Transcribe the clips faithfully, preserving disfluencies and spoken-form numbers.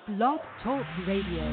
Blog Talk Radio.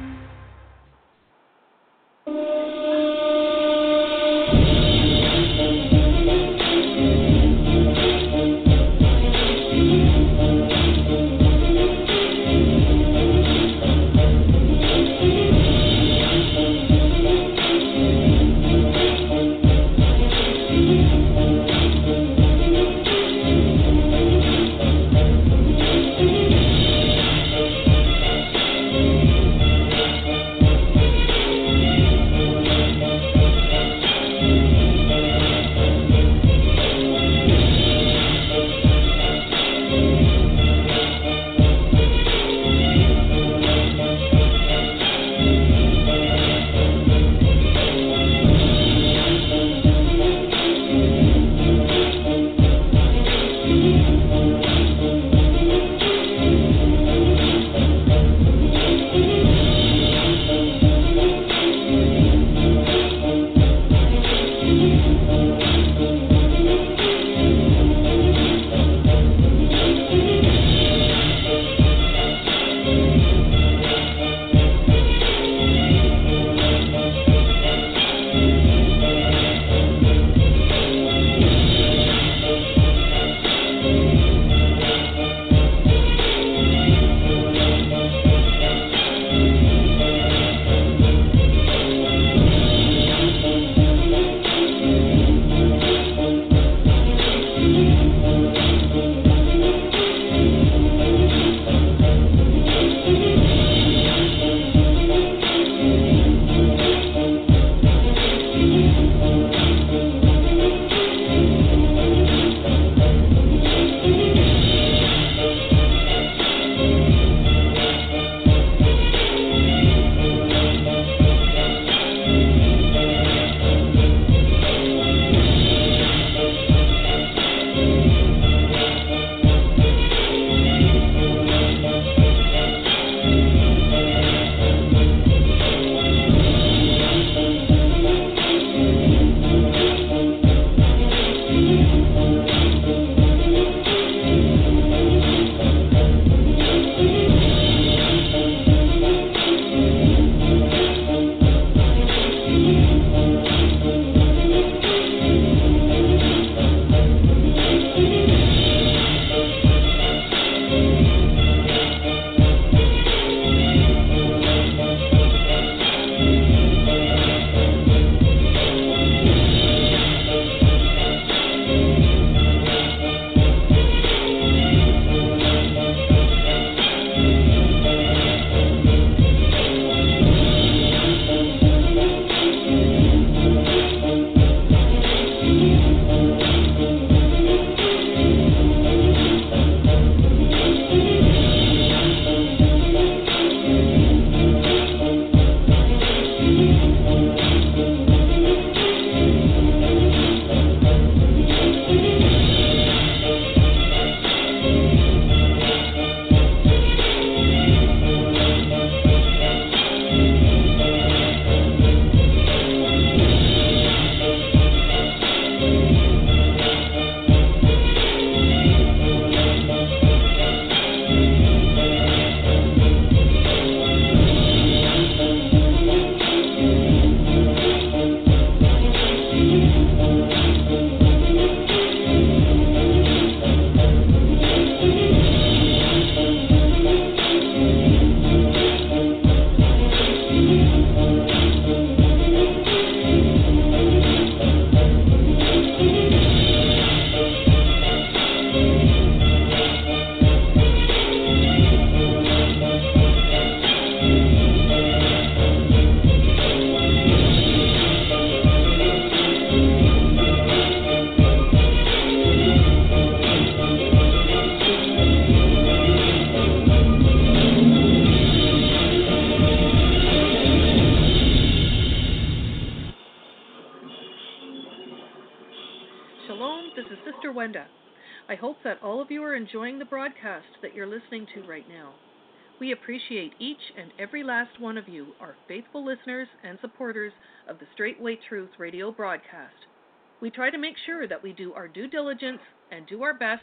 I hope that all of you are enjoying the broadcast that you're listening to right now. We appreciate each and every last one of you, our faithful listeners and supporters of the Straightway Truth radio broadcast. We try to make sure that we do our due diligence and do our best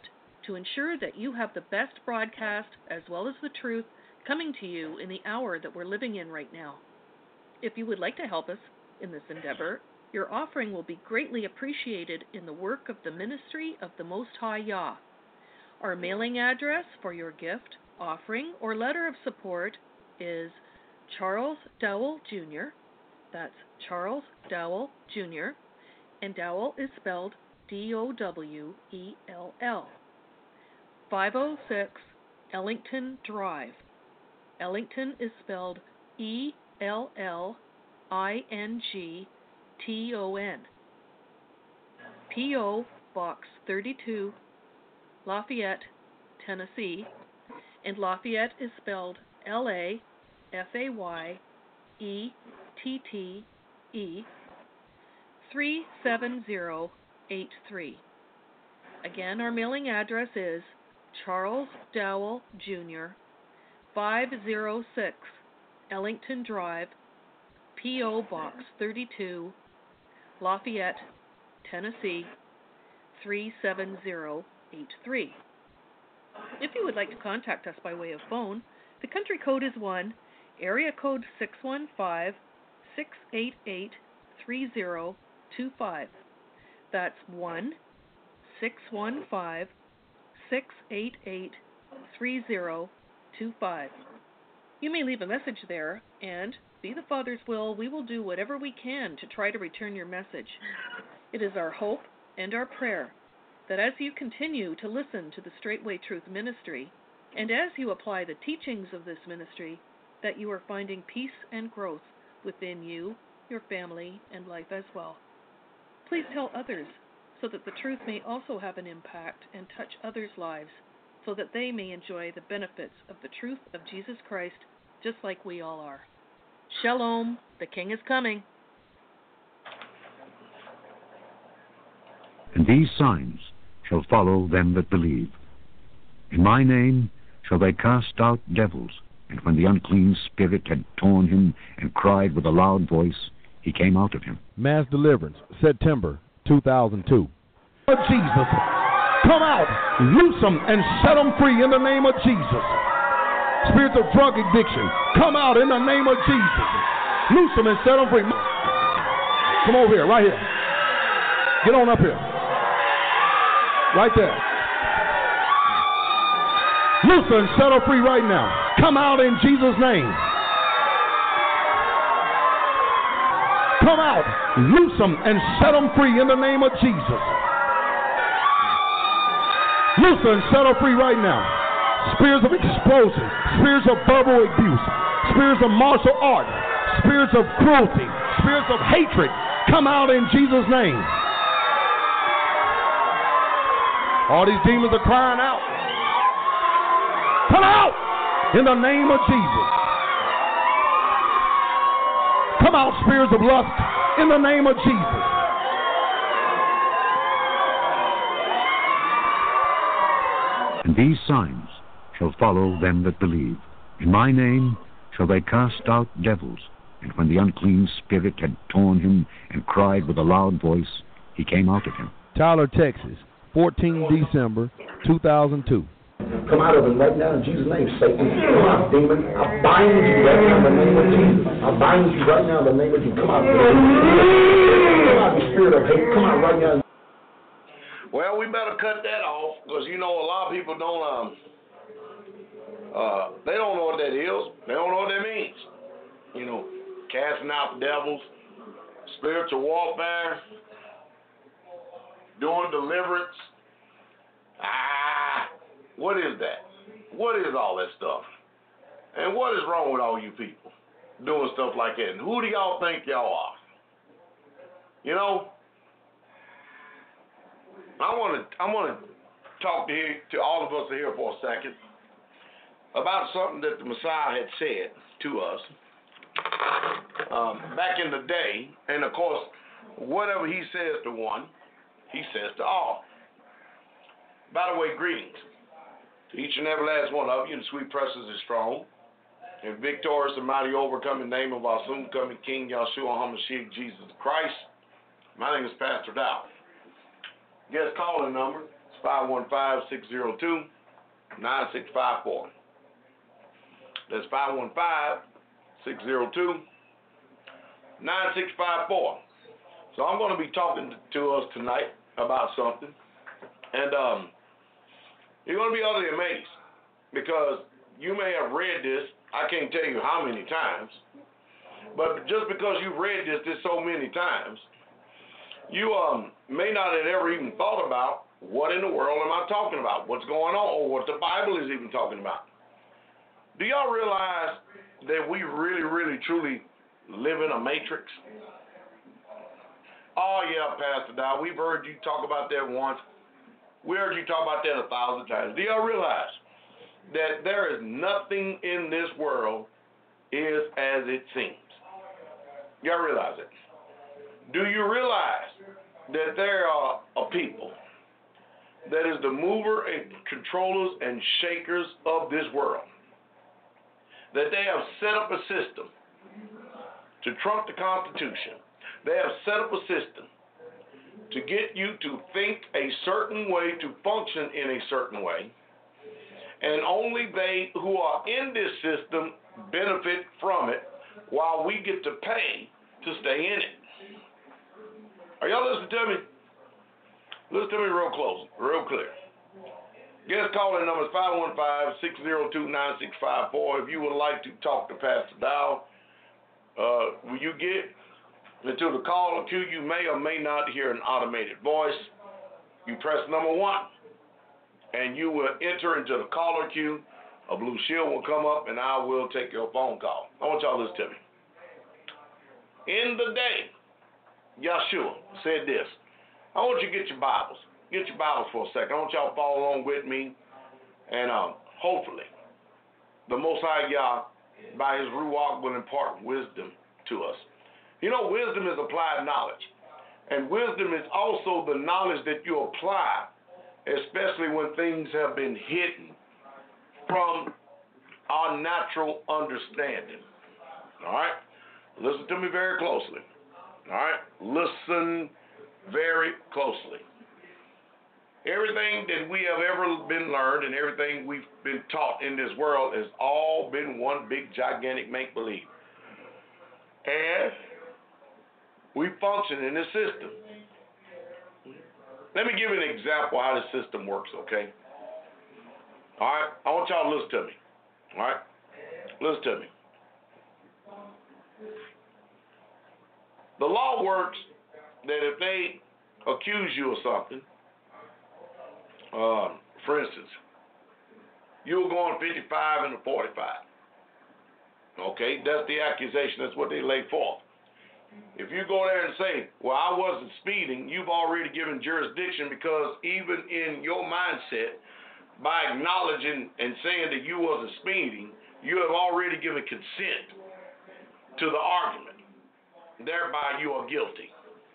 to ensure that you have the best broadcast as well as the truth coming to you in the hour that we're living in right now. If you would like to help us in this endeavor, your offering will be greatly appreciated in the work of the ministry of the Most High Yah. Our mailing address for your gift, offering, or letter of support is Charles Dowell Junior That's Charles Dowell Junior And Dowell is spelled D O W E L L. five oh six Ellington Drive. Ellington is spelled E L L I N G T O N. P O Box thirty-two, Lafayette, Tennessee, and Lafayette is spelled L A F A Y E T T E, three seven zero eight three. Again, our mailing address is Charles Dowell Junior, five oh six Ellington Drive, P O Box thirty-two, Lafayette, Tennessee, three seven zero eight three. If you would like to contact us by way of phone, the country code is one, area code six one five, six eight eight, three zero two five. That's one, six one five, six eight eight, three zero two five. You may leave a message there, and, be the Father's will, we will do whatever we can to try to return your message. It is our hope and our prayer that as you continue to listen to the Straightway Truth Ministry, and as you apply the teachings of this ministry, that you are finding peace and growth within you, your family, and life as well. Please tell others so that the truth may also have an impact and touch others' lives, so that they may enjoy the benefits of the truth of Jesus Christ just like we all are. Shalom, the King is coming. And these signs shall follow them that believe. In my name shall they cast out devils, and when the unclean spirit had torn him and cried with a loud voice, he came out of him. Mass Deliverance, September two thousand two. Lord Jesus, come out, loose them, and set them free in the name of Jesus. Spirits of drug addiction, come out in the name of Jesus. Loose them and set them free. Come over here, right here. Get on up here. Right there. Loose them and set them free right now. Come out in Jesus' name. Come out, loose them, and set them free in the name of Jesus. Loose them and set them free right now. Spirits of explosion, spirits of verbal abuse, spirits of martial art, spirits of cruelty, spirits of hatred, come out in Jesus' name. All these demons are crying out. Come out in the name of Jesus. Come out, spirits of lust, in the name of Jesus. And these signs shall follow them that believe. In my name shall they cast out devils, and when the unclean spirit had torn him and cried with a loud voice, he came out of him. Tyler, Texas, fourteenth December two thousand two. Come out of him right now in Jesus' name, Satan. Come out, demon. I bind you right now in the name of Jesus. I bind you right now in the name of Jesus. Come out, demon. Come out, you spirit of hate. Come out right now. Well, we better cut that off, because you know a lot of people don't um uh they don't know what that is. They don't know what that means. You know, casting out devils, spiritual warfare, doing deliverance. Ah, what is that? What is all that stuff? And what is wrong with all you people doing stuff like that? And who do y'all think y'all are? You know, I want to I want to talk to here, to all of us here for a second about something that the Messiah had said to us um, back in the day. And of course, whatever he says to one, he says to all. By the way, greetings to each and every last one of you. The sweet presence is strong and victorious and mighty overcoming name of our soon coming King Yahshua HaMashiach Jesus Christ. My name is Pastor Dow. Guest calling number is five one five, six zero two, nine six five four. That's five one five, six zero two, nine six five four. So I'm going to be talking to us tonight about something. And um, you're going to be utterly amazed because you may have read this, I can't tell you how many times, but just because you've read this this so many times, you um, may not have ever even thought about what in the world am I talking about, what's going on, or what the Bible is even talking about. Do y'all realize that we really, really, truly live in a matrix? Oh, yeah, Pastor Dow, we've heard you talk about that once. We heard you talk about that a thousand times. Do y'all realize that there is nothing in this world is as it seems? Y'all realize it? Do you realize that there are a people that is the mover and controllers and shakers of this world? That they have set up a system to trump the Constitution. They have set up a system to get you to think a certain way, to function in a certain way, and only they who are in this system benefit from it while we get to pay to stay in it. Are y'all listening to me? Listen to me real close, real clear. Guest calling number is five one five, six zero two, nine six five four. If you would like to talk to Pastor Dow, uh, when you get into the caller queue, you may or may not hear an automated voice. You press number one, and you will enter into the caller queue. A blue shield will come up, and I will take your phone call. I want y'all to listen to me. In the day, Yeshua said this. I want you to get your Bibles. Get your Bibles for a second. I want y'all to follow along with me. And um, hopefully, the Most High Yah, by His Ruach, will impart wisdom to us. You know, wisdom is applied knowledge. And wisdom is also the knowledge that you apply, especially when things have been hidden from our natural understanding. All right? Listen to me very closely. All right? Listen very closely. Everything that we have ever been learned and everything we've been taught in this world has all been one big gigantic make-believe. And we function in this system. Let me give you an example of how this system works, okay? All right? I want y'all to listen to me. All right? Listen to me. The law works that if they accuse you of something, um, for instance, you were going fifty-five and a forty-five. Okay, that's the accusation. That's what they lay forth. If you go there and say, well, I wasn't speeding, you've already given jurisdiction because even in your mindset, by acknowledging and saying that you wasn't speeding, you have already given consent to the argument. Thereby, you are guilty.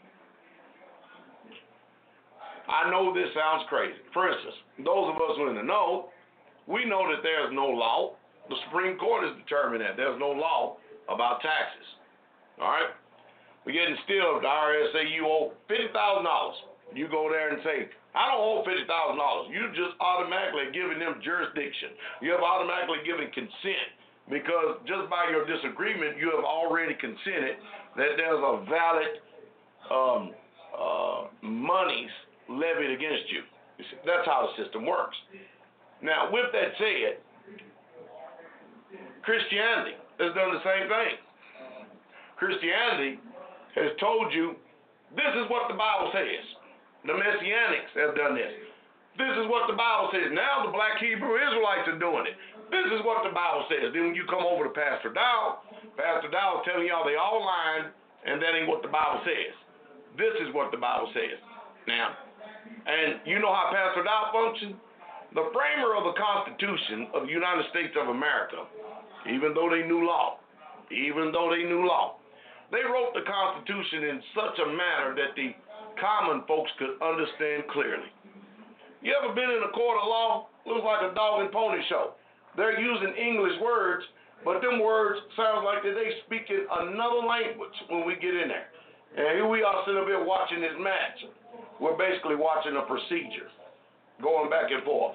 I know this sounds crazy. For instance, those of us who are in the know, we know that there's no law. The Supreme Court has determined that there's no law about taxes. All right? We're getting still, if the I R S say you owe fifty thousand dollars. You go there and say, I don't owe fifty thousand dollars. You just automatically giving them jurisdiction. You have automatically given consent because just by your disagreement, you have already consented that there's a valid um, uh, monies levied against you. That's how the system works. Now, with that said, Christianity has done the same thing. Christianity has told you, this is what the Bible says. The Messianics have done this. This is what the Bible says. Now the black Hebrew Israelites are doing it. This is what the Bible says. Then when you come over to Pastor Dow, Pastor Dow is telling y'all they all lying, and that ain't what the Bible says. This is what the Bible says. Now, and you know how Pastor Dow functions? The framer of the Constitution of the United States of America, even though they knew law, even though they knew law, they wrote the Constitution in such a manner that the common folks could understand clearly. You ever been in a court of law? Looks like a dog and pony show. They're using English words, but them words sound like that they speak in another language when we get in there. And here we are sitting up here watching this match. We're basically watching a procedure. going back and forth.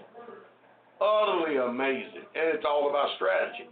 Utterly amazing. And it's all about strategy.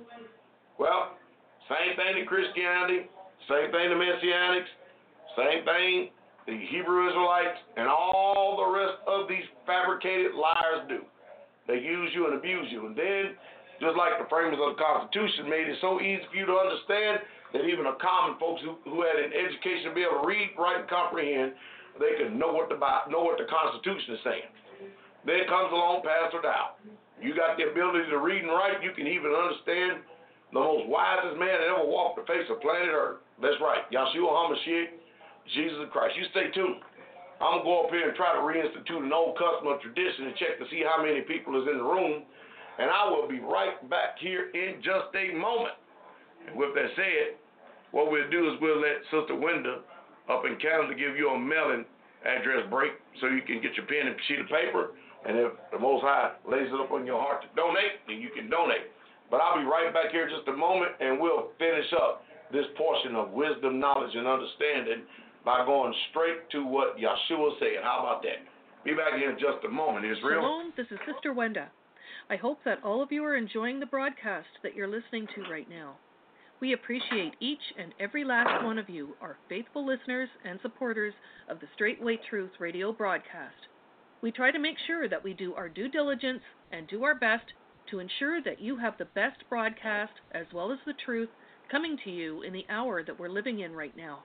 Well, same thing in Christianity, same thing to Messianics, same thing the Hebrew Israelites, and all the rest of these fabricated liars do. They use you and abuse you. And then, just like the framers of the Constitution made it so easy for you to understand that even the common folks who, who had an education to be able to read, write, and comprehend, they could know what the know what the Constitution is saying. Then comes along Pastor Dow. You got the ability to read and write. You can even understand the most wisest man that ever walked the face of planet Earth. That's right, Yahshua HaMashiach, Jesus Christ. You stay tuned. I'm going to go up here and try to reinstitute an old custom or tradition and check to see how many people is in the room. And I will be right back here in just a moment. And with that said, what we'll do is we'll let Sister Wenda up in Canada give you a mailing address break so you can get your pen and sheet of paper. And if the Most High lays it up on your heart to donate, then you can donate. But I'll be right back here in just a moment, and we'll finish up this portion of wisdom, knowledge, and understanding by going straight to what Yahshua said. How about that? Be back here in just a moment, Israel. Shalom, this is Sister Wenda. I hope that all of you are enjoying the broadcast that you're listening to right now. We appreciate each and every last one of you, our faithful listeners and supporters of the Straightway Truth radio broadcast. We try to make sure that we do our due diligence and do our best to ensure that you have the best broadcast as well as the truth coming to you in the hour that we're living in right now.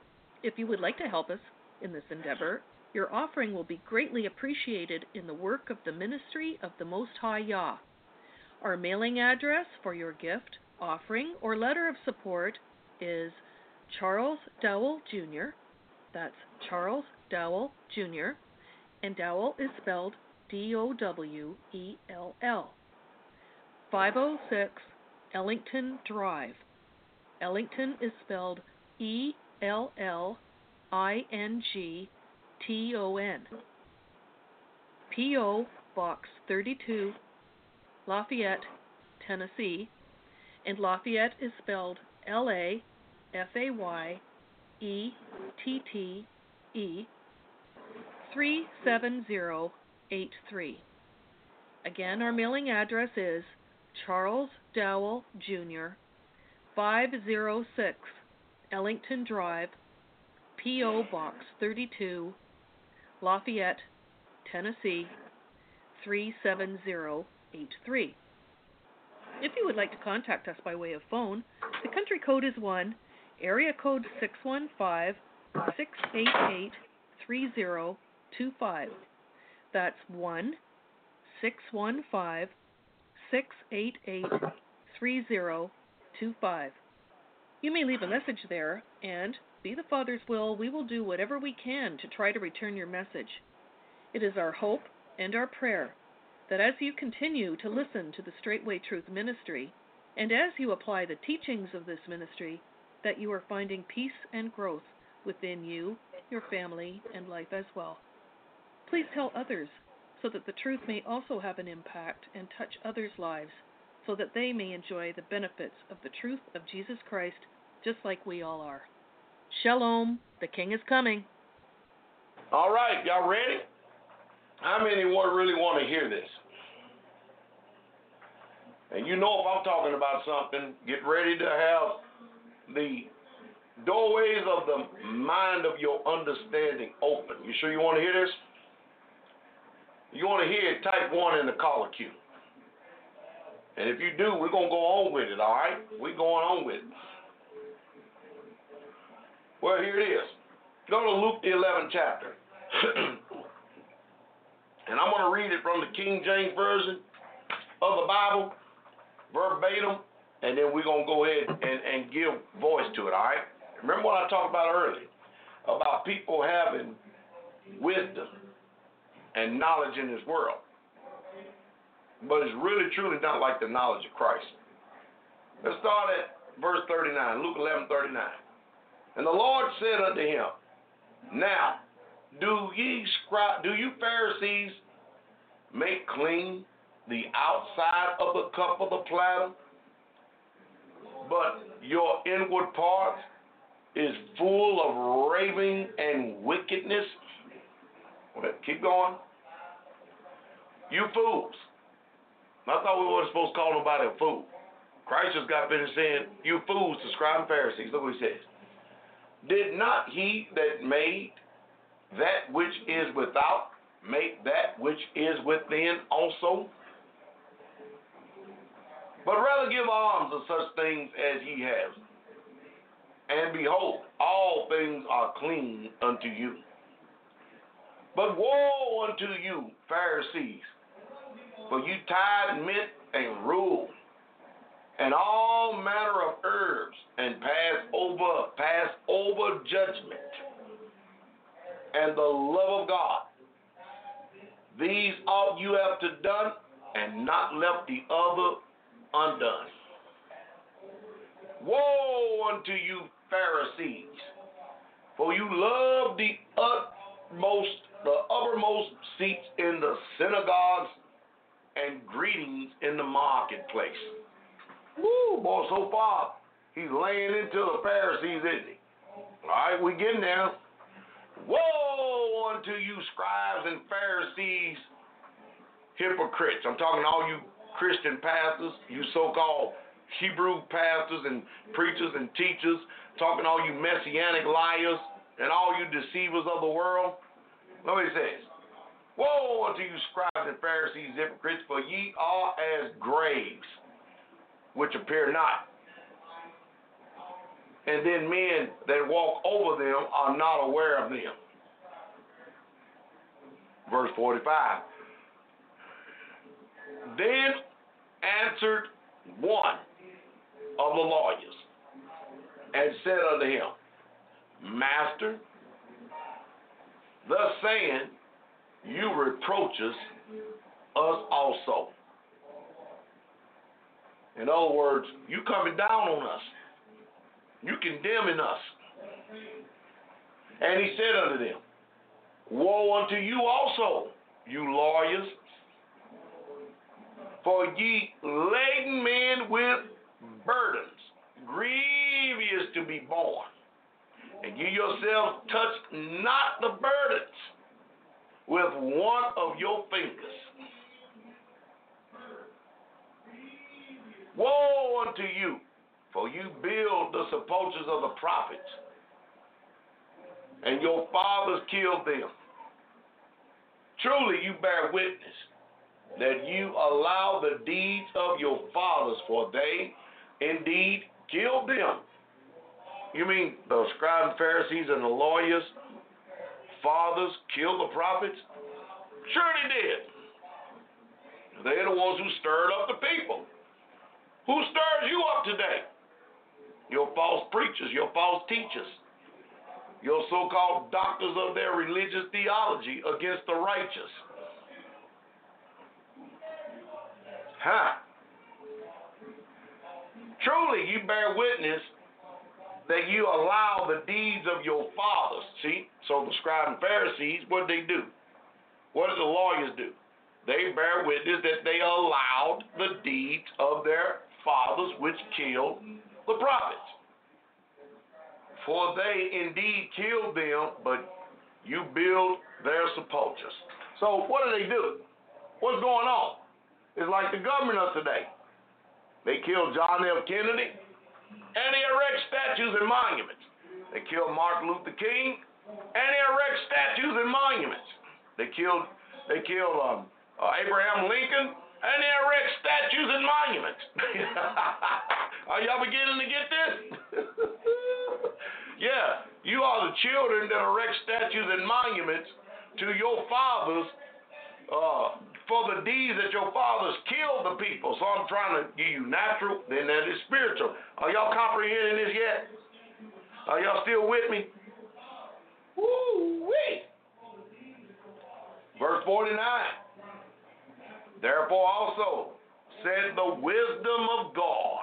If you would like to help us in this endeavor, your offering will be greatly appreciated in the work of the ministry of the Most High Yah. Our mailing address for your gift, offering, or letter of support is Charles Dowell Junior That's Charles Dowell Junior And Dowell is spelled D O W E L L. five oh six Ellington Drive. Ellington is spelled E L L I N G T O N. P O Box thirty-two, Lafayette, Tennessee. And Lafayette is spelled L A F A Y E T T E. three seven zero eight three. Again, our mailing address is Charles Dowell Junior, five oh six Ellington Drive, P O Box thirty-two, Lafayette, Tennessee, three seven zero eight three. If you would like to contact us by way of phone, the country code is one, area code six one five, six eight eight, three zero two five. That's one, six one five, six eight eight, three zero two five. You may leave a message there, and, be the Father's will, we will do whatever we can to try to return your message. It is our hope and our prayer that as you continue to listen to the Straightway Truth Ministry, and as you apply the teachings of this ministry, that you are finding peace and growth within you, your family, and life as well. Please tell others so that the truth may also have an impact and touch others' lives so that they may enjoy the benefits of the truth of Jesus Christ just like we all are. Shalom, the King is coming. All right, y'all ready? How many want, really want to hear this? And you know if I'm talking about something, get ready to have the doorways of the mind of your understanding open. You sure you want to hear this? You want to hear it, type one in the caller queue. And if you do, we're going to go on with it, all right? We're going on with it. Well, here it is. Go to Luke the eleventh chapter. And I'm going to read it from the King James Version of the Bible, verbatim, and then we're going to go ahead and, and give voice to it, all right? Remember what I talked about earlier, about people having wisdom and knowledge in this world. But it's really, truly not like the knowledge of Christ. Let's start at verse thirty-nine, Luke eleven thirty-nine. And the Lord said unto him, Now, do ye scri- do you Pharisees make clean the outside of the cup of the platter, but your inward parts is full of raving and wickedness? Well, keep going. You fools. I thought we weren't supposed to call nobody a fool. Christ just got finished saying, you fools, the scribes and Pharisees. Look what he says. Did not he that made that which is without make that which is within also? But rather give alms of such things as ye have. And behold, all things are clean unto you. But woe unto you, Pharisees, for you tithe mint and rule, and all manner of herbs, and pass over, pass over judgment, and the love of God. These ought you have to done, and not left the other undone. Woe unto you, Pharisees, for you love the utmost, the uppermost seats in the synagogues and greetings in the marketplace. Woo, boy, so far he's laying into the Pharisees, isn't he? All right, we getting there. Woe unto you, scribes and Pharisees, hypocrites. I'm talking to all you Christian pastors, you so-called Hebrew pastors and preachers and teachers, talking to all you messianic liars and all you deceivers of the world. Look what he says. Woe unto you, scribes and Pharisees, hypocrites, for ye are as graves, which appear not. And then men that walk over them are not aware of them. Verse forty-five. Then answered one of the lawyers and said unto him, Master, thus saying, you reproachest us also. In other words, you coming down on us. You condemning us. And he said unto them, woe unto you also, you lawyers, for ye laden men with burdens, grievous to be borne, and ye yourselves touch not the burdens with one of your fingers. Woe unto you, for you build the sepulchres of the prophets, and your fathers killed them. Truly you bear witness that you allow the deeds of your fathers, for they indeed killed them. You mean the scribes and Pharisees and the lawyers, fathers killed the prophets? Sure they did. They're the ones who stirred up the people. Who stirs you up today? Your false preachers, your false teachers, your so-called doctors of their religious theology against the righteous. Huh? Truly, you bear witness that you allow the deeds of your fathers. See, so the scribes and Pharisees, what did they do? What did the lawyers do? They bear witness that they allowed the deeds of their fathers which killed the prophets. For they indeed killed them, but you build their sepulchres. So what do they do? What's going on? It's like the government of today. They killed John F. Kennedy, and they erect statues and monuments. They killed Martin Luther King, and they erect statues and monuments. They killed, they killed um, uh, Abraham Lincoln, and they erect statues and monuments. Are y'all beginning to get this? Yeah, you are the children that erect statues and monuments to your fathers uh, for the deeds that your fathers killed the people. So I'm trying to give you natural, then that is spiritual. Are y'all comprehending this yet? Are y'all still with me? Woo-wee. Verse forty-nine. Therefore also said the wisdom of God,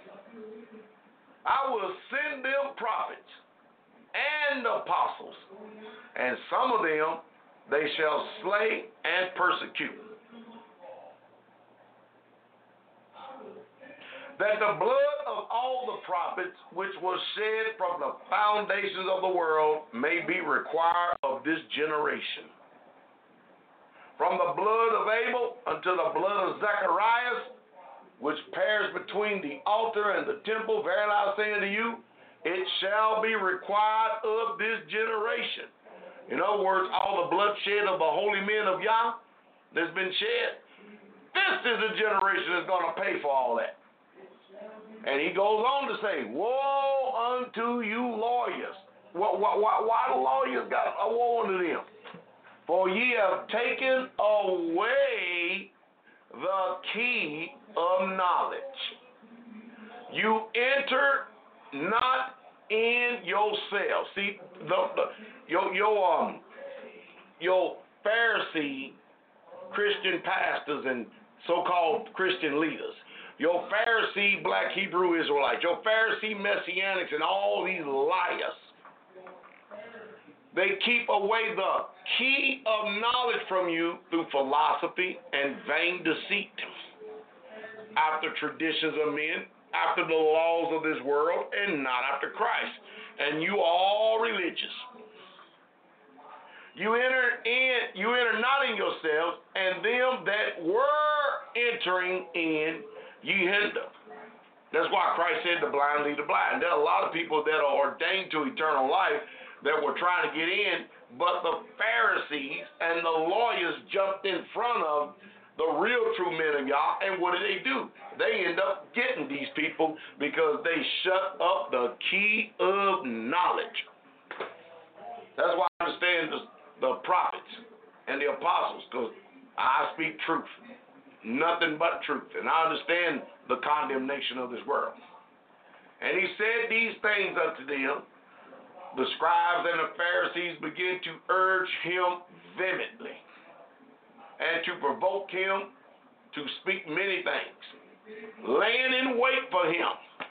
I will send them prophets and apostles, and some of them they shall slay and persecute, that the blood of all the prophets which was shed from the foundations of the world may be required of this generation, from the blood of Abel unto the blood of Zacharias, which pairs between the altar and the temple, verily I say unto you, it shall be required of this generation. In other words, all the bloodshed of the holy men of Yah that's been shed, this is the generation that's going to pay for all that. And he goes on to say, woe unto you lawyers. Why, why, why the lawyers got a woe unto them? For ye have taken away the key of knowledge. You enter not in yourself. See, the, the your your um your Pharisee Christian pastors and so-called Christian leaders, your Pharisee black Hebrew Israelites, your Pharisee Messianics, and all these liars, they keep away the key of knowledge from you through philosophy and vain deceit, after traditions of men, after the laws of this world, and not after Christ. And you are all religious. You enter in, you enter not in yourselves, and them that were entering in, ye hinder. That's why Christ said the blind lead the blind. There are a lot of people that are ordained to eternal life that were trying to get in, but the Pharisees and the lawyers jumped in front of the real true men of Yah, and what do they do? They end up getting these people because they shut up the key of knowledge. That's why I understand the, the prophets and the apostles, because I speak truth, nothing but truth, and I understand the condemnation of this world. And he said these things unto them. The scribes and the Pharisees began to urge him vehemently and to provoke him to speak many things, laying in wait for him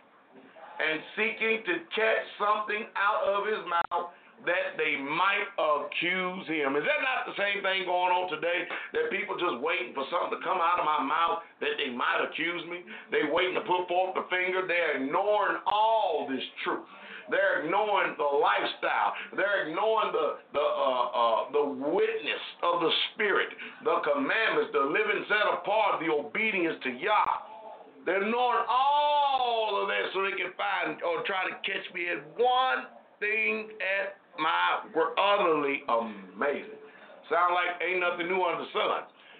and seeking to catch something out of his mouth that they might accuse him. Is that not the same thing going on today, that people just waiting for something to come out of my mouth that they might accuse me? They waiting to put forth the finger. They're ignoring all this truth. They're ignoring the lifestyle. They're ignoring the the uh, uh, the witness of the Spirit, the commandments, the living set apart, the obedience to Yah. They're ignoring all of that so they can find or try to catch me at one thing at my word. Utterly amazing. Sound like ain't nothing new under the sun.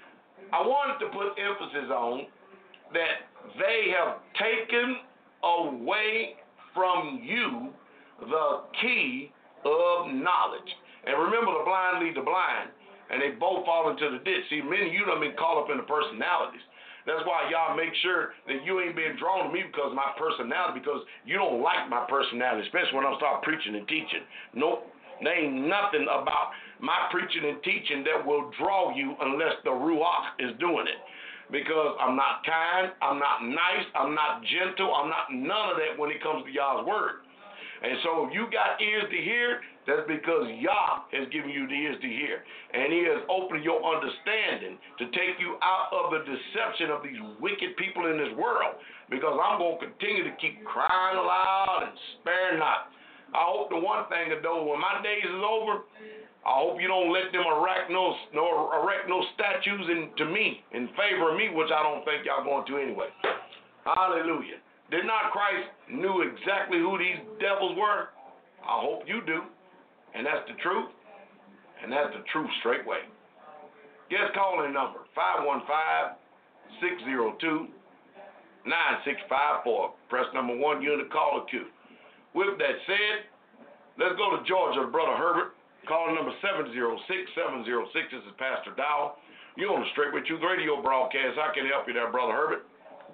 I wanted to put emphasis on that they have taken away from you the key of knowledge. And remember, the blind lead the blind, and they both fall into the ditch. See, many of you done been caught up in the personalities. That's why y'all make sure that you ain't being drawn to me because of my personality, because you don't like my personality, especially when I start preaching and teaching. Nope, there ain't nothing about my preaching and teaching that will draw you unless the Ruach is doing it. Because I'm not kind, I'm not nice, I'm not gentle, I'm not none of that when it comes to Yah's word. And so if you got ears to hear, that's because Yah has given you the ears to hear. And he has opened your understanding to take you out of the deception of these wicked people in this world. Because I'm going to continue to keep crying aloud and spare not. I hope the one thing, though, when my days is over, I hope you don't let them erect no, no, erect no statues in, to me, in favor of me, which I don't think y'all going to anyway. Hallelujah. Did not Christ knew exactly who these devils were? I hope you do. And that's the truth. And that's the truth straightway. Guest calling number, five one five, six zero two, nine six five four. Press number one, you're in the caller queue. With that said, let's go to Georgia, Brother Herbert. Call number seven zero six, seven zero six. This is Pastor Dow. You're on the Straight With Truth radio broadcast. I can help you there, Brother Herbert.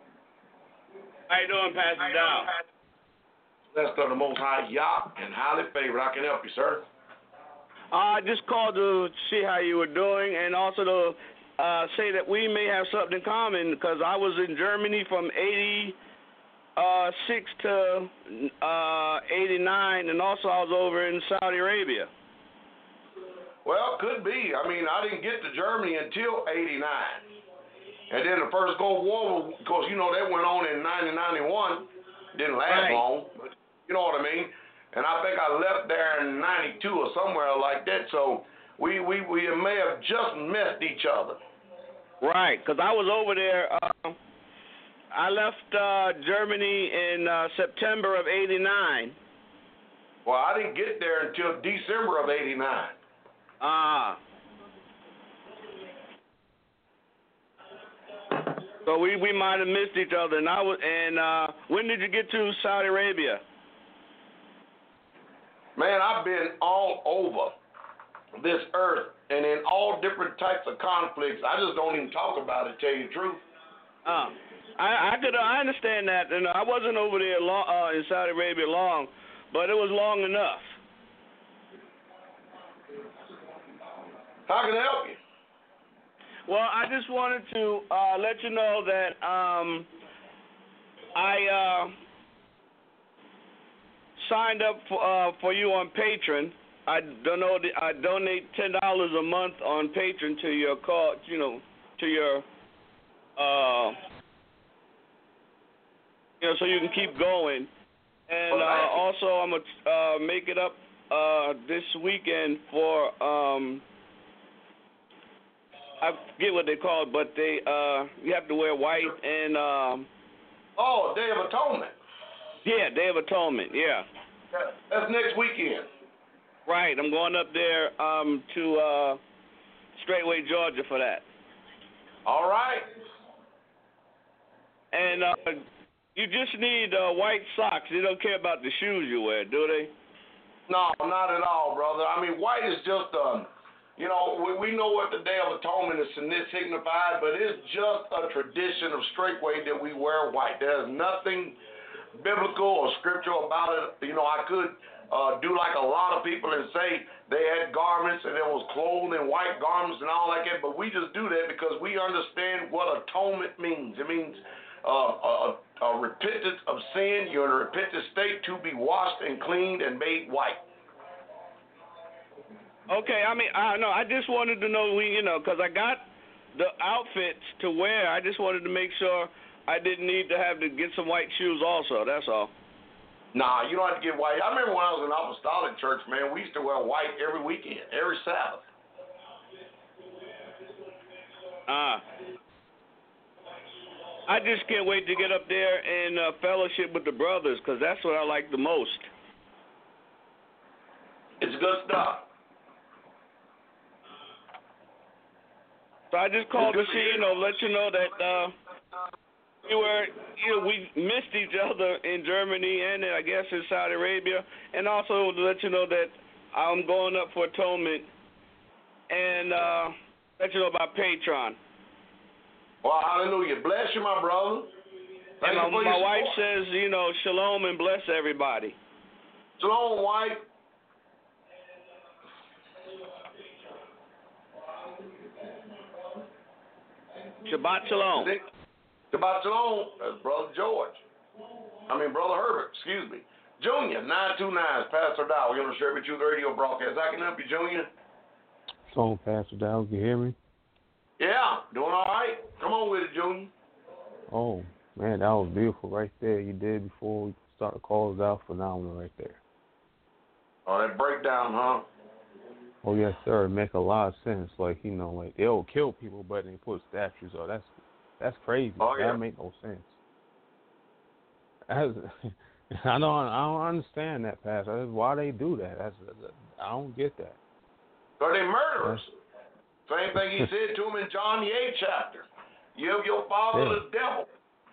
How you doing, Pastor Dow? Blessed of the Most High Yah and highly favored. I can help you, sir. Uh, I just called to see how you were doing and also to uh, say that we may have something in common because I was in Germany from eighty-six to uh, eighty-nine, and also I was over in Saudi Arabia. Well, could be. I mean, I didn't get to Germany until eighty-nine. And then the first Gulf War, of course, you know, that went on in nineteen ninety-one. Didn't last Right. long, but you know what I mean? And I think I left there in ninety-two or somewhere like that. So we, we, we may have just missed each other. Right, because I was over there. Uh, I left uh, Germany in uh, September of eighty-nine. Well, I didn't get there until December of eighty-nine. Ah. So we, we might have missed each other. And, I was, and uh, when did you get to Saudi Arabia? Man, I've been all over this earth and in all different types of conflicts. I just don't even talk about it, tell you the truth. Uh, I I could I understand that, and I wasn't over there long, uh, in Saudi Arabia long, but it was long enough. How can I help you? Well, I just wanted to uh, let you know that um, I uh, signed up for, uh, for you on Patreon. I donate I donate ten dollars a month on Patreon to your call, you know, to your, uh, you know, so you can keep going. And uh, also, I'm gonna uh, make it up uh, this weekend for um, I forget what they call it, but they uh, you have to wear white and um, oh, Day of Atonement. Yeah, Day of Atonement. Yeah. That's next weekend. Right, I'm going up there um, to uh, Straightway, Georgia for that. All right. And uh, you just need uh, white socks. They don't care about the shoes you wear, do they? No, not at all, brother. I mean, white is just, um, you know, we, we know what the Day of Atonement is signified, but it's just a tradition of Straightway that we wear white. There's nothing biblical or scriptural about it. You know, I could uh, do like a lot of people and say they had garments and it was clothed in white garments and all like that, but we just do that because we understand what atonement means. It means uh, a, a repentance of sin. You're in a repentant state to be washed and cleaned and made white. Okay, I mean, I know. I just wanted to know, we, you know, because I got the outfits to wear. I just wanted to make sure I didn't need to have to get some white shoes also. That's all. Nah, you don't have to get white. I remember when I was in Apostolic Church, man, we used to wear white every weekend, every Sabbath. Ah. I just can't wait to get up there and uh, fellowship with the brothers, because that's what I like the most. It's good stuff. So I just called to see, you know, let you know that uh, we were, you know, we missed each other in Germany and I guess in Saudi Arabia, and also to let you know that I'm going up for atonement, and uh, let you know about Patreon. Well, hallelujah. Bless you, my brother. Thank and my, my wife says, you know, shalom and bless everybody. Shalom, wife. Shabbat shalom. Shabbat shalom. That's Brother George. I mean, Brother Herbert, excuse me. Junior, nine two nine is Pastor Dow. We're going to share with you the radio broadcast. I can help you, Junior. So, Pastor Dow, can you hear me? Yeah, doing all right. Come on with it, Junior. Oh, man, that was beautiful right there. You did before we start the calls out. Phenomenal right there. Oh, that breakdown, huh? Oh, yes, sir. It make a lot of sense. Like, you know, like, they'll kill people, but they put statues up. That's that's crazy. Oh, yeah. That make no sense. That's, I don't I don't understand that, Pastor. Why they do that? That's, I don't get that. Because they murderers. Same thing he said to him in John the eighth chapter. You have your father yeah. the devil.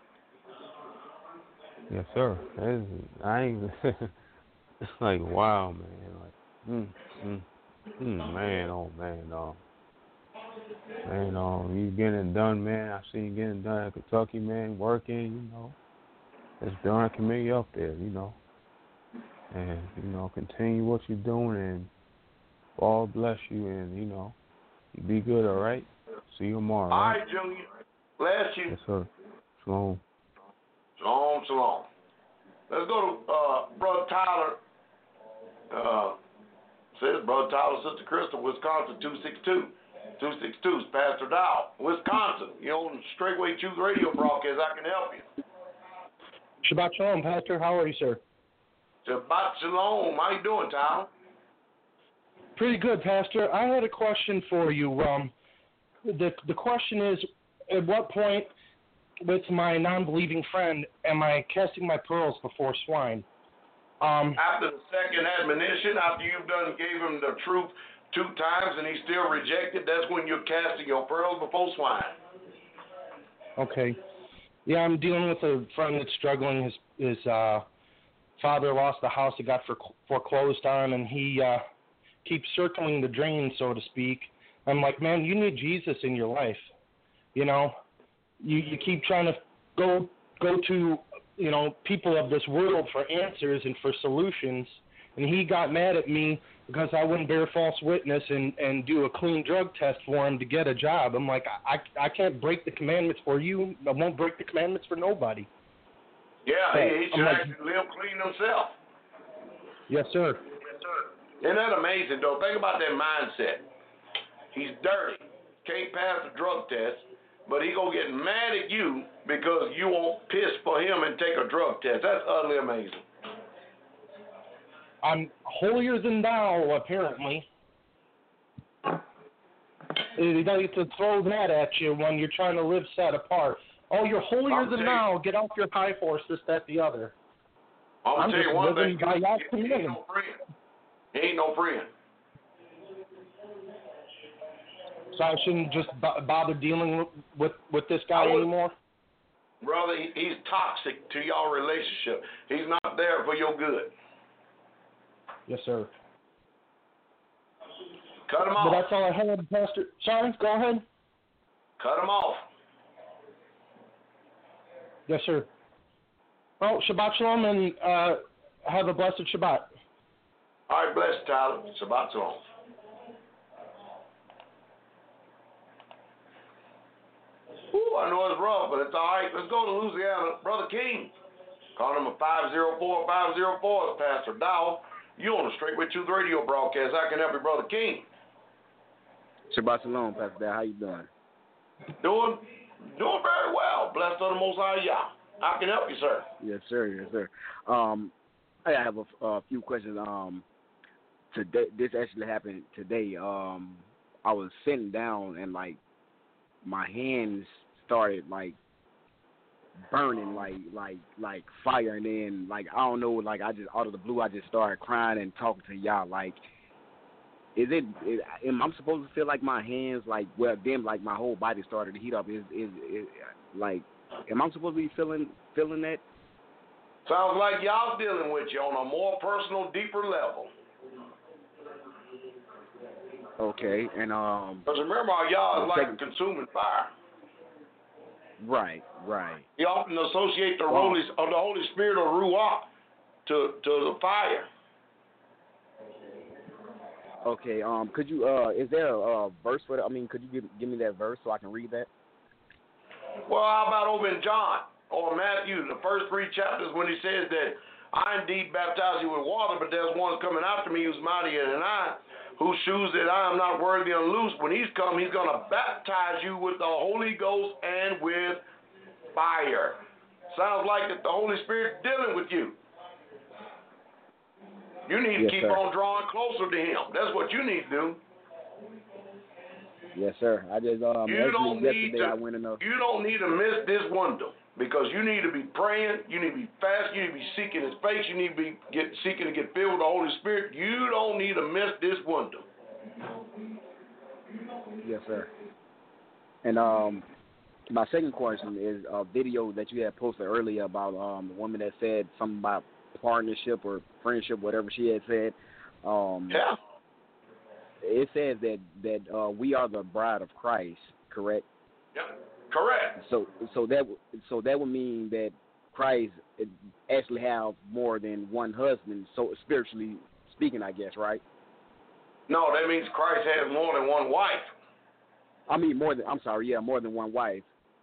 Yes, sir. That is, I ain't. It's like, wow, man. Like, mm, mm, mm, man, oh man, no. Man, um, you getting it done, man. I see you getting it done in Kentucky, man, working, you know. It's darn community up there, you know. And, you know, continue what you're doing, and God bless you, and, you know, you be good, all right? See you tomorrow, all right? right, Junior. Bless you. Yes, sir. Shalom. Shalom, shalom. Let's go to uh, Brother Tyler. Uh, says Brother Tyler, Sister Crystal, Wisconsin, two six two. two six two is Pastor Dow, Wisconsin. You know, on Straightway Truth Radio broadcast, I can help you. Shabbat shalom, Pastor. How are you, sir? Shabbat shalom. How you doing, Tyler? Pretty good, Pastor. I had a question for you. Um, the the question is, at what point with my non-believing friend am I casting my pearls before swine? Um, after the second admonition, after you've done gave him the truth two times and he still rejected, that's when you're casting your pearls before swine. Okay. Yeah, I'm dealing with a friend that's struggling. His his uh, father lost the house. It got foreclosed on, and he uh, keeps circling the drain, so to speak. I'm like, man, you need Jesus in your life. You know, you you keep trying to go go to you know people of this world for answers and for solutions, and he got mad at me because I wouldn't bear false witness and, and do a clean drug test for him to get a job. I'm like, I, I can't break the commandments for you. I won't break the commandments for nobody. Yeah, but he, he should like, actually live clean himself. Yes, sir. Yes, sir. Isn't that amazing, though? Think about that mindset. He's dirty, can't pass the drug test, but he going to get mad at you because you won't piss for him and take a drug test. That's utterly amazing. I'm holier than thou, apparently. You don't get to throw that at you when you're trying to live set apart. Oh, you're holier I'll than you, thou. Get off your high horse, this, that, the other. I'm I'm tell just you one living thing. by God's He, he ain't commandment. no friend. He ain't no friend. So I shouldn't just b- bother dealing with, with, with this guy would, anymore? Brother, he, he's toxic to your relationship. He's not there for your good. Yes, sir. Cut him off. But that's all I had, Pastor. Sorry, go ahead. Cut him off. Yes, sir. Well, Shabbat Shalom, and uh, have a blessed Shabbat. All right, bless Tyler. Shabbat Shalom. Ooh, I know it's rough, but it's all right. Let's go to Louisiana. Brother King. Call number five zero four, five zero four is Pastor Dow. You on the Straightway Truth Radio broadcast. I can help you, Brother King. Shabbat Shalom, Pastor Dow. How you doing? Doing doing very well. Blessed of the Most High Yah. I can help you, sir. Yes, sir. Yes, sir. Um, I have a, a few questions. Um, today, this actually happened today. Um, I was sitting down and like my hands started like burning, like like like fire, and then like I don't know, like I just out of the blue, I just started crying and talking to y'all. Like, is it? Is, am I supposed to feel like my hands, like well, then like my whole body started to heat up? Is is, is like, am I supposed to be feeling feeling that? Sounds like y'all dealing with you on a more personal, deeper level. Okay, and um. Because remember, y'all is like a consuming fire. Right, right. You often associate the Wow. Holy, or the Holy Spirit or Ruach to to the fire. Okay, um, could you uh, is there a uh, verse for that? I mean, could you give give me that verse so I can read that? Well, how about over in John or Matthew, the first three chapters, when he says that I indeed baptize you with water, but there's one coming after me who's mightier than I, whose shoes that I am not worthy to unloose. When he's come, he's going to baptize you with the Holy Ghost and with fire. Sounds like that the Holy Spirit's dealing with you. You need to Yes, keep sir. on drawing closer to him. That's what you need to do. Yes, sir. I just um You actually don't need yesterday to. I went in a You don't need to miss this window because you need to be praying. You need to be fasting. You need to be seeking His face. You need to be get seeking to get filled with the Holy Spirit. You don't need to miss this window. yes, sir. And um, my second question is a video that you had posted earlier about um a woman that said something about partnership or friendship, whatever she had said. Um, Yeah. It says that that uh, we are the bride of Christ, correct? Yep. Correct. So so that so that would mean that Christ actually have more than one husband, so spiritually speaking, I guess, right? No, that means Christ has more than one wife. I mean more than I'm sorry, yeah, more than one wife.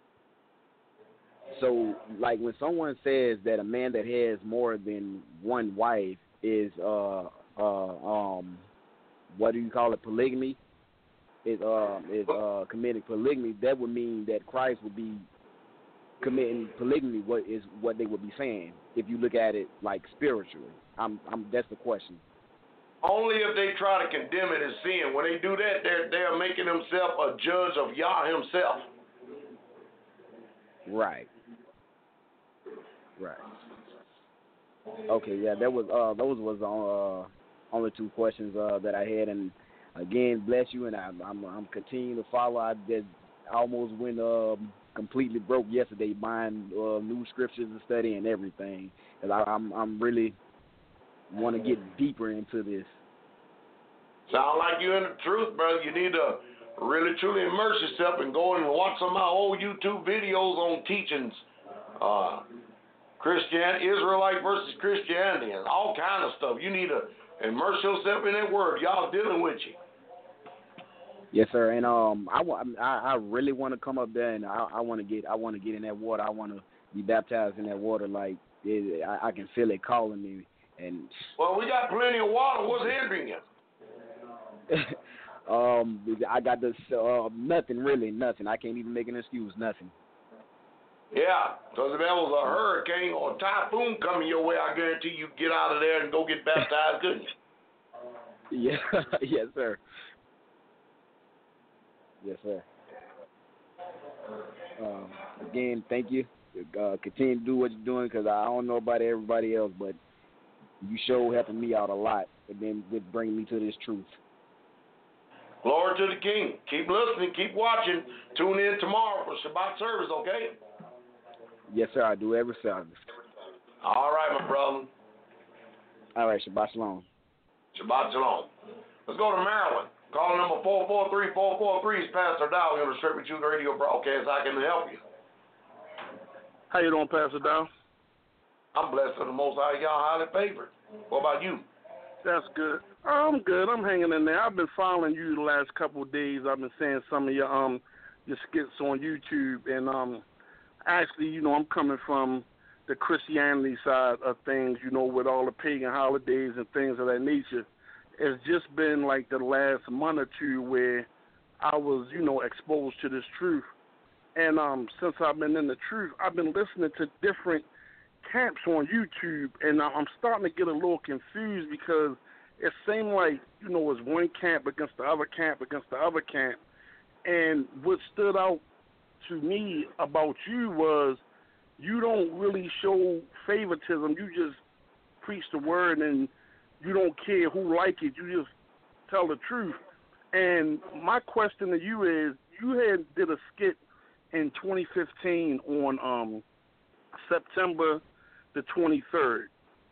So like when someone says that a man that has more than one wife is uh uh um what do you call it, polygamy? Is uh is uh committing polygamy, that would mean that Christ would be committing polygamy. What is what they would be saying if you look at it like spiritually? I'm I'm that's the question. Only if they try to condemn it as sin. When they do that, they're they're making themselves a judge of Yah himself. Right. Right. Okay, yeah, that was uh those was uh only two questions uh that I had, and again, bless you, and I'm I'm, I'm continuing to follow. I did almost went um completely broke yesterday buying uh, new scriptures and study and everything, cause I, I'm I'm really want to get deeper into this. Sound like you're in the truth, brother. You need to really truly immerse yourself and go and watch some of my old YouTube videos on teachings, uh, Christian Israelite versus Christianity, and all kind of stuff. You need to immerse yourself in that word. Y'all dealing with you. Yes, sir. And um, I want I, I really want to come up there, and I, I want to get I want to get in that water. I want to be baptized in that water. Like it, I, I can feel it calling me. And well, we got plenty of water. What's hindering you? um, I got this uh, nothing really, nothing. I can't even make an excuse. Nothing. Yeah, because if there was a hurricane or a typhoon coming your way, I guarantee you get out of there and go get baptized, couldn't you? Yeah, yes, sir. Yes, sir. Um, again, thank you. Uh, continue to do what you're doing, because I don't know about everybody else, but you sure helping me out a lot, and then with bringing me to this truth. Glory to the King. Keep listening. Keep watching. Tune in tomorrow for Shabbat service, okay? Yes, sir. I do every service. All right, my brother. All right, Shabbat Shalom. Shabbat Shalom. Let's go to Maryland. Call number four four three, four four three is Pastor Dow. We're going to straight with you the radio broadcast. I can help you. How you doing, Pastor Dow? I'm blessed of the Most High. Y'all highly favored. What about you? That's good. I'm good. I'm hanging in there. I've been following you the last couple of days. I've been seeing some of your um your skits on YouTube, and um actually, you know, I'm coming from the Christianity side of things, you know, with all the pagan holidays and things of that nature. It's just been like the last month or two where I was, you know, exposed to this truth. And um, since I've been in the truth, I've been listening to different camps on YouTube, and I'm starting to get a little confused because it seemed like, you know, it was one camp against the other camp against the other camp. And what stood out to me about you was you don't really show favoritism. You just preach the word, and you don't care who like it. You just tell the truth. And my question to you is, you had did a skit in twenty fifteen on um, September the twenty-third,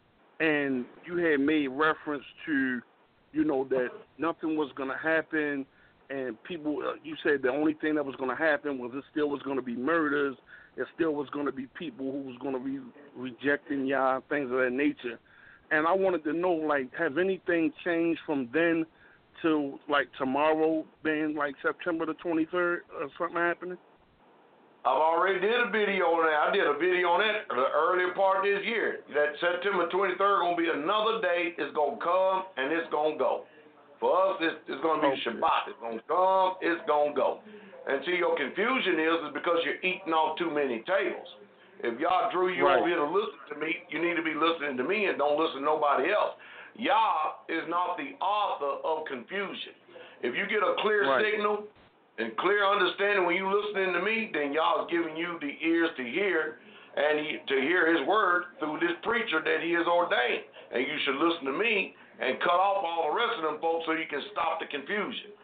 and you had made reference to, you know, that nothing was going to happen, and people, uh, you said the only thing that was going to happen was it still was going to be murders, it still was going to be people who was going to be rejecting Yah, things of that nature. And I wanted to know, like, have anything changed from then to, like, tomorrow being, like, September the twenty-third, or something happening? I've already did a video on that. I did a video on that the earlier part of this year. That September twenty-third going to be another day. It's going to come, and it's going to go. For us, it's, it's going to be okay. Shabbat. It's going to come, it's going to go. And see, your confusion is, is because you're eating off too many tables. If Yah drew you right over here to listen to me, you need to be listening to me and don't listen to nobody else. Yah is not the author of confusion. If you get a clear right. signal and clear understanding when you listening to me, then Yah is giving you the ears to hear and he, to hear his word through this preacher that he has ordained. And you should listen to me and cut off all the rest of them folks so you can stop the confusion.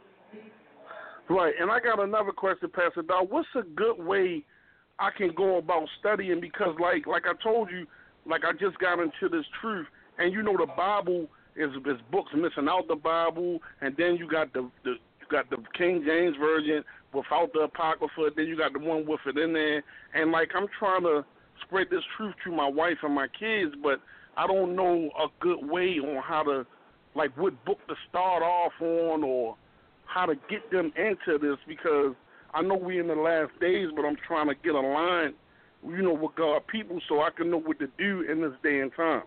Right, and I got another question, Pastor Dow. What's a good way I can go about studying? Because, like, like I told you, like I just got into this truth, and you know the Bible is is books missing out the Bible, and then you got the the you got the King James Version without the Apocrypha, then you got the one with it in there, and like I'm trying to spread this truth to my wife and my kids, but I don't know a good way on how to, like, what book to start off on or how to get them into this, because I know we're in the last days, but I'm trying to get aligned, you know, with God people so I can know what to do in this day and time.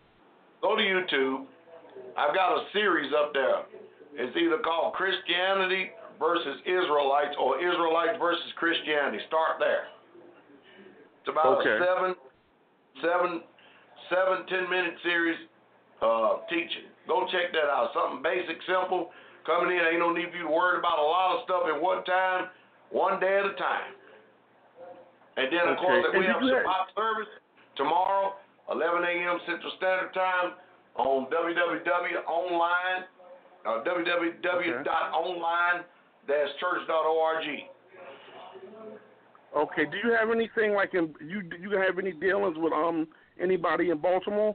Go to YouTube. I've got a series up there. It's either called Christianity versus Israelites or Israelites versus Christianity. Start there. It's about okay. a seven, seven, seven, ten minute series, uh, teaching. Go check that out. Something basic, simple, coming in. Ain't no need for you to worry about a lot of stuff at one time, one day at a time. And then, of Okay. course, And we did have you have- Shabbat service tomorrow, eleven a.m. Central Standard Time on w w w online, uh, w w w dot online dash church dot org. Okay. Do you have anything like in you? Do you have any dealings with um anybody in Baltimore?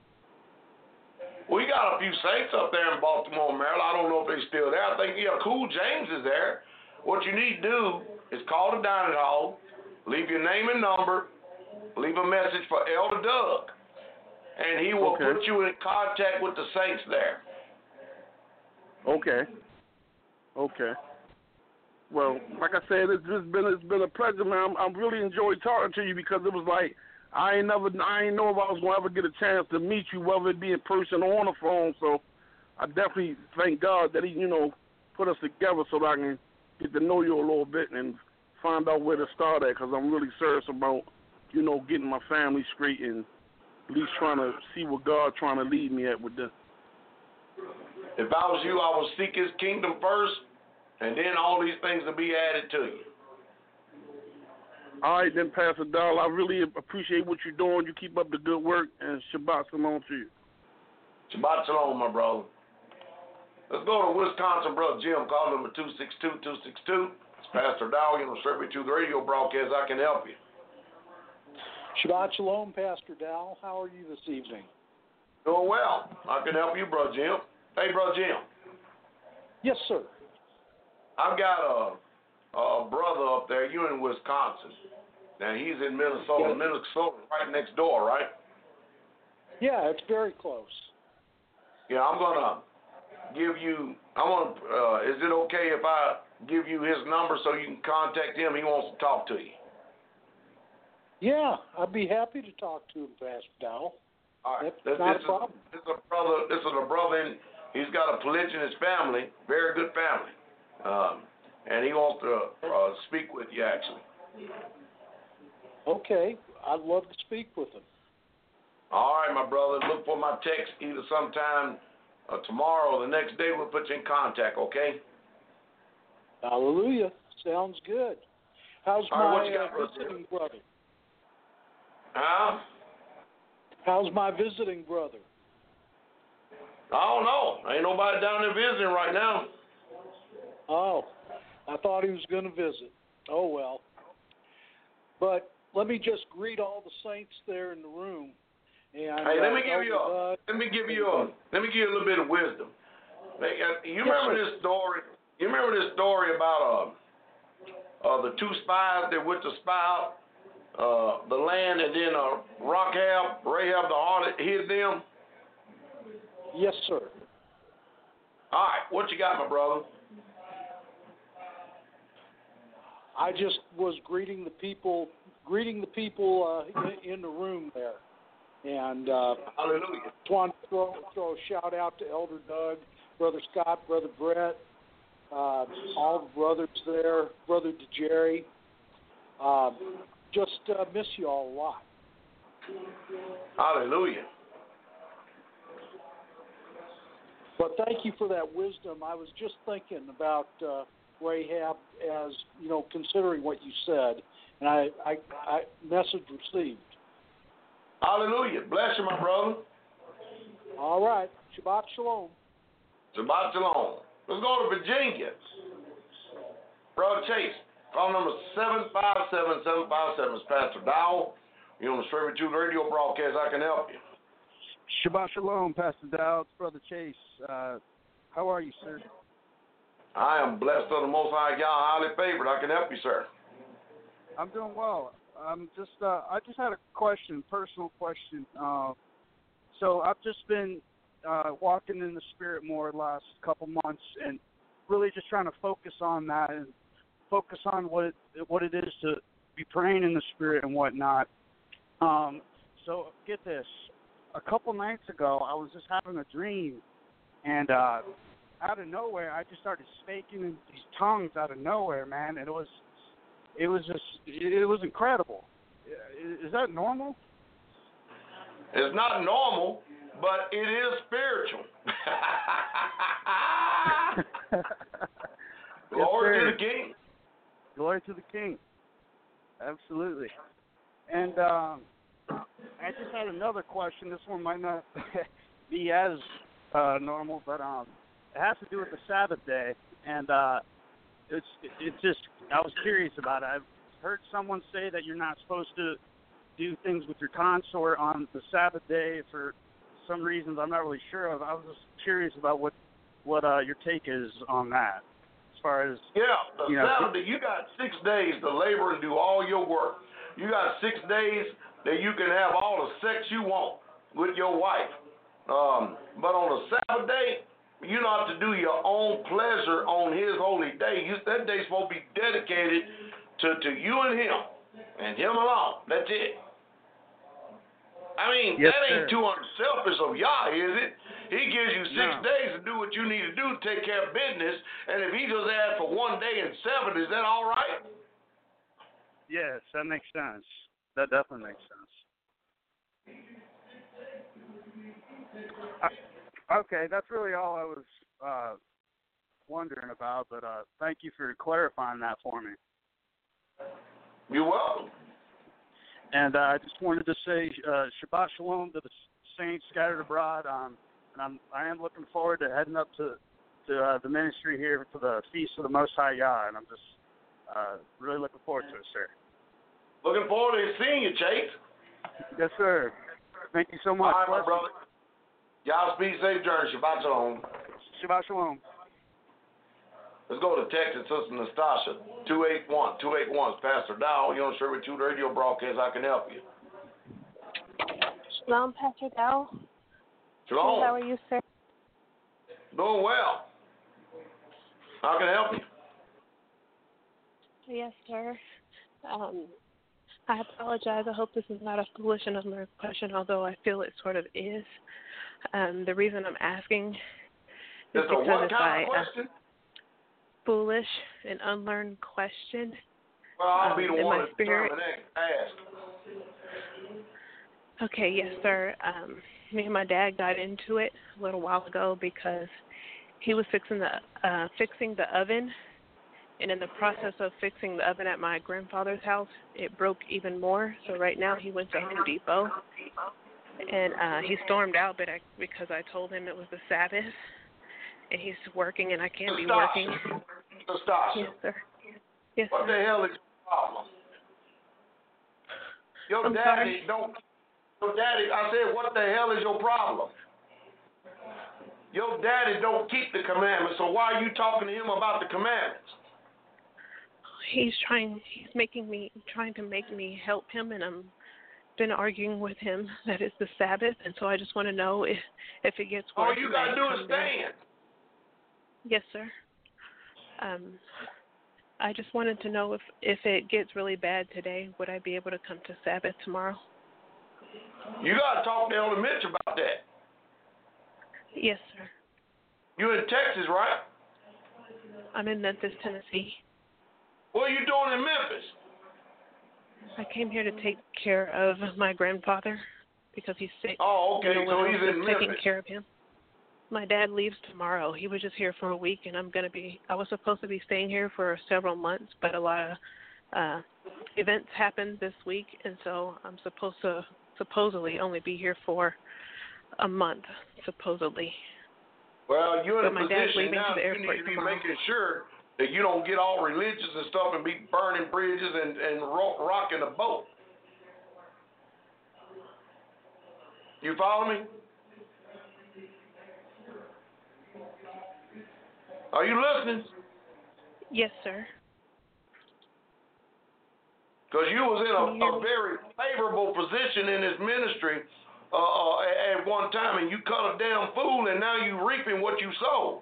We got a few saints up there in Baltimore, Maryland. I don't know if they're still there. I think, yeah, Cool James is there. What you need to do is call the dining hall, leave your name and number, leave a message for Elder Doug, and he will Okay. put you in contact with the saints there. Okay. Okay. Well, like I said, it's just been it's been a pleasure, man. I'm, I'm really enjoyed talking to you because it was like I ain't never I ain't know if I was gonna ever get a chance to meet you, whether it be in person or on the phone. So I definitely thank God that He, you know, put us together so that I can get to know you a little bit and find out where to start at. Because I'm really serious about, you know, getting my family straight and at least trying to see what God trying to lead me at with this. If I was you, I would seek His kingdom first, and then all these things will be added to you. All right, then, Pastor Dahl, I really appreciate what you're doing. You keep up the good work, and Shabbat Shalom to you. Shabbat Shalom, my brother. Let's go to Wisconsin, Brother Jim. Call number two six two, two six two. It's Pastor Dahl. You know, straight to the radio broadcast. I can help you. Shabbat Shalom, Pastor Dahl. How are you this evening? Doing well. I can help you, Brother Jim. Hey, Brother Jim. Yes, sir. I've got a, a brother up there. You're in Wisconsin. Now, he's in Minnesota. Yeah. Minnesota, right next door, right? Yeah, it's very close. Yeah, I'm going to give you, I want to, uh, is it okay if I give you his number so you can contact him? He wants to talk to you. Yeah, I'd be happy to talk to him, Pastor Dahl. All right. That's This, not this a problem. Is, this is a brother, this is a brother, and he's got a Pelagian family, very good family. Um, and he wants to uh, speak with you, actually. Okay, I'd love to speak with him. All right, my brother. Look for my text either sometime uh, tomorrow or the next day. We'll put you in contact, okay? Hallelujah. Sounds good. How's All right, what my you got, uh, brother? visiting brother? Huh? How's my visiting brother? I don't know. Ain't nobody down there visiting right now. Oh, I thought he was going to visit. Oh, well. But let me just greet all the saints there in the room. And, Hey, let me uh, give you a, let me give you a, let me give you a little bit of wisdom. Hey, uh, You remember Yes, this story? You remember this story about uh, uh the two spies that went to spy out uh the land, and then uh Rahab, Rahab the harlot hid them? Yes, sir. All right, what you got, my brother? I just was greeting the people, greeting the people uh, in, in the room there, and uh, Hallelujah. just want to throw, throw a shout out to Elder Doug, Brother Scott, Brother Brett, uh, all the brothers there, Brother DeJerry. Uh, just uh, miss you all a lot. Hallelujah. But thank you for that wisdom. I was just thinking about uh, Rahab as, you know, considering what you said, and I, I, I message received. Hallelujah. Bless you, my brother. All right. Shabbat Shalom. Shabbat Shalom. Let's go to Virginia. Brother Chase, call number seven five seven, seven five seven. It's Pastor Dowell. You're on the Straight Truth Radio broadcast. I can help you. Shabbat Shalom, Pastor Dowell. It's Brother Chase. Uh, how are you, sir? I am blessed of the Most High God, highly favored. I can help you, sir. I'm doing well. I'm just, uh, I just had a question, personal question. Uh, so I've just been uh, walking in the Spirit more the last couple months, and really just trying to focus on that and focus on what it, what it is to be praying in the Spirit and whatnot. Um, so get this. A couple nights ago, I was just having a dream, and uh, out of nowhere, I just started speaking in these tongues out of nowhere, man. And it was, it was just, it was incredible. Is that normal? It's not normal, but it is spiritual. Glory yes, to the King. Glory to the King. Absolutely. And um, I just had another question. This one might not be as uh, normal, but um, it has to do with the Sabbath day. And uh, it's it's just, I was curious about it. I've heard someone say that you're not supposed to do things with your consort on the Sabbath day for some reasons I'm not really sure of. I was just curious about what, what uh, your take is on that. As far as, yeah, the you know, Sabbath, you got six days to labor and do all your work. You got six days that you can have all the sex you want with your wife. Um, but on the Sabbath day, you're not to do your own pleasure on his holy day. You, that day's supposed to be dedicated to, to you and him, and him alone. That's it. I mean, yes, that ain't sir. too unselfish of Yah, is it? He gives you six No. days to do what you need to do to take care of business, and if he just asks for one day and seven, is that all right? Yes, that makes sense. That definitely makes sense. Uh, okay, that's really all I was uh, wondering about, but uh, thank you for clarifying that for me. You're welcome. And uh, I just wanted to say uh, Shabbat Shalom to the saints scattered abroad. Um, and I'm I am looking forward to heading up to to uh, the ministry here for the Feast of the Most High Yah, and I'm just uh, really looking forward to it, sir. Looking forward to seeing you, Chase. Yes, sir. Thank you so much. All right, my Bless brother. Y'all speed, safe journey. Shabbat Shalom. you. Shabbat Shalom. Let's go to Texas, Sister Nastasha, two eight one, two eight one. It's Pastor Dow. You're on Sherwood two radio broadcast. I can help you. Shalom, Pastor Dow. Shalom. How are you, sir? Doing well. How can I help you? Yes, sir. Um, I apologize. I hope this is not a foolish and unlearned question, although I feel it sort of is. Um, the reason I'm asking is It's a because what if kind I, of question? Uh, foolish and unlearned question. Well, I'll um, be the in one my to spirit. determine that. Ask. Okay, yes, sir. Um, me and my dad got into it a little while ago because he was fixing the uh, fixing the oven, and in the process of fixing the oven at my grandfather's house, it broke even more. So right now he went to Home Depot, and uh, he stormed out, but I, because I told him it was the Sabbath, and he's working, and I can't be working. Nastasha. Yes, sir. Yes, What sir. the hell is your problem? Your I'm daddy sorry? don't. Your daddy. I said, what the hell is your problem? Your daddy don't keep the commandments, so why are you talking to him about the commandments? He's trying. He's making me trying to make me help him, and I'm been arguing with him that it's the Sabbath, and so I just want to know if if it gets worse. All you and gotta I do is come down. stand. Yes, sir. Um, I just wanted to know if if it gets really bad today, would I be able to come to Sabbath tomorrow? You gotta talk to Elder Mitch about that. Yes, sir. You in Texas, right? I'm in Memphis, Tennessee. What are you doing in Memphis? I came here to take care of my grandfather because he's sick. Oh, okay, No one so else he's is in taking Memphis. care of him. My dad leaves tomorrow. He was just here for a week, and I'm gonna be. I was supposed to be staying here for several months, but a lot of uh, events happened this week, and so I'm supposed to supposedly only be here for a month, supposedly. Well, you're in But a my dad's position leaving now to the that you need airport to be tomorrow. making sure that you don't get all religious and stuff and be burning bridges and, and rock, rocking a boat. You follow me? Are you listening? Yes, sir. Because you was in a, Can you hear a me? very favorable position in this ministry uh, uh, at one time, and you cut a damn fool, and now you reaping what you sowed.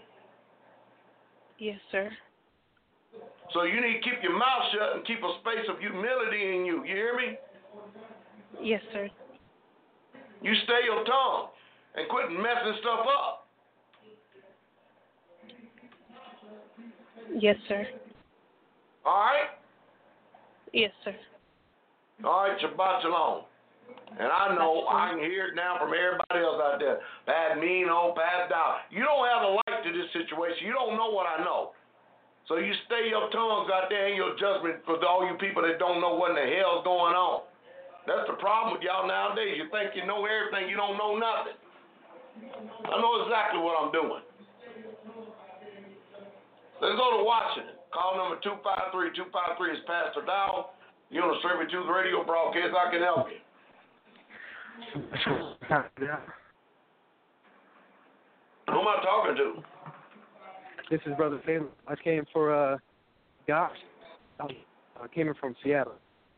Yes, sir. So you need to keep your mouth shut and keep a space of humility in you. You hear me? Yes, sir. You stay your tongue and quit messing stuff up. Yes, sir. All right? Yes, sir. All right, Shabbat Shalom. And I know I can hear it now from everybody else out there. Bad, mean, old, passed out. You don't have a light to this situation. You don't know what I know. So you stay your tongues out there in your judgment for all you people that don't know what in the hell's going on. That's the problem with y'all nowadays. You think you know everything. You don't know nothing. I know exactly what I'm doing. Let's go to Washington. Call number two five three, two five three is Pastor Dow. You're on the Straight Truth Radio broadcast. I can help you. Who am I talking to? This is Brother Caleb. I came for, uh, gosh, I came in from Seattle.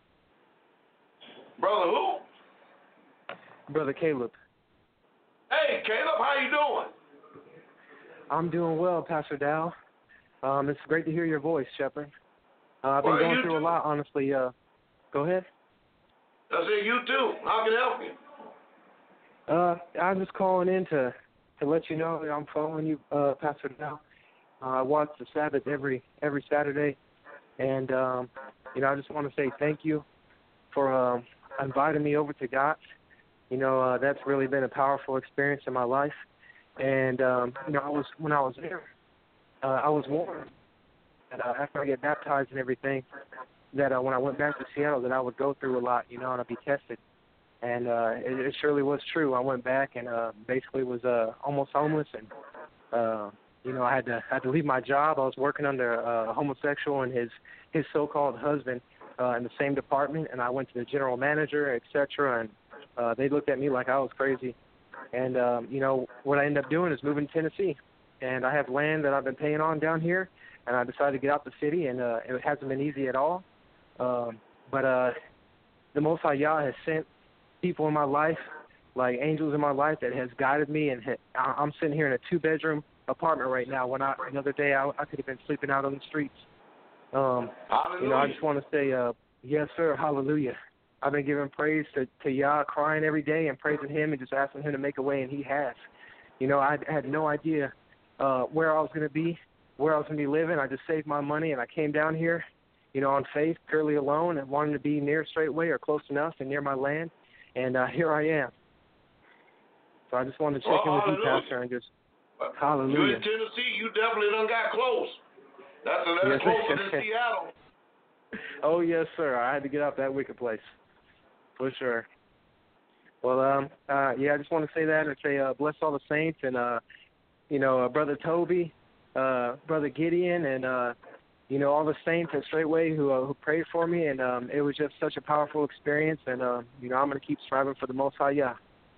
Brother who? Brother Caleb. Hey, Caleb, how you doing? I'm doing well, Pastor Dow. Um, it's great to hear your voice, Shepherd. Uh, I've been Well, going you through too. a lot, honestly. Uh, go ahead. I said you too. How can I help you? Uh, I'm just calling in to, to let you know that I'm following you, uh, Pastor Dow. Uh, I watch the Sabbath every every Saturday, and um, you know I just want to say thank you for um, inviting me over to God. You know uh, that's really been a powerful experience in my life, and um, you know I was when I was there, uh, I was warned that uh, after I get baptized and everything, that uh, when I went back to Seattle, that I would go through a lot, you know, and I'd be tested. And uh, it, it surely was true. I went back and uh, basically was uh, almost homeless, and uh, you know, I had to had to leave my job. I was working under a homosexual and his his so-called husband uh, in the same department, and I went to the general manager, et cetera, and uh, they looked at me like I was crazy. And um, you know, what I ended up doing is moving to Tennessee, and I have land that I've been paying on down here, and I decided to get out the city, and uh, it hasn't been easy at all. Um, but uh, the Most High Yah has sent people in my life, like angels in my life, that has guided me, and ha- I'm sitting here in a two-bedroom apartment right now. When I another day I, I could have been sleeping out on the streets. Um, you know, I just want to say, uh, yes, sir, hallelujah. I've been giving praise to, to Yah, crying every day and praising Him and just asking Him to make a way, and He has. You know, I had no idea uh, where I was going to be, where I was going to be living. I just saved my money, and I came down here, you know, on faith, purely alone, and wanted to be near Straightway or close enough and near my land. And uh, here I am. So I just wanted to check Well, in with you, hallelujah. Pastor, and just You hallelujah. in Tennessee, you definitely done got close. That's, that's Yes. closer than Seattle. Oh, yes, sir. I had to get out that wicked place. For sure. Well, um, uh, yeah, I just want to say that and say uh, bless all the saints and, uh, you know, uh, Brother Toby, uh, Brother Gideon, and, uh, you know, all the saints at Straightway who uh, who prayed for me, and um, it was just such a powerful experience, and, uh, you know, I'm going to keep striving for the Most High Yah.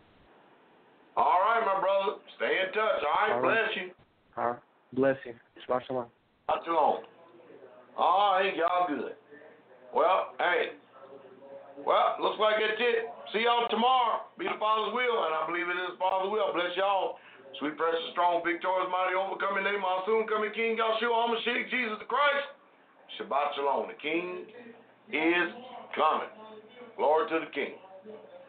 All right, my brother. Stay in touch, all right? All Bless right. you. All right. Bless you. Shabbat shalom. Not too long. All right, y'all good. Well, hey. Well, looks like that's it. See y'all tomorrow. Be the Father's will, and I believe it is the Father's will. Bless y'all. Sweet, precious, strong, victorious, mighty, overcoming name, our soon coming King, Yahshua, HaMashiach, Jesus the Christ. Shabbat shalom. The King is coming. Glory to the King.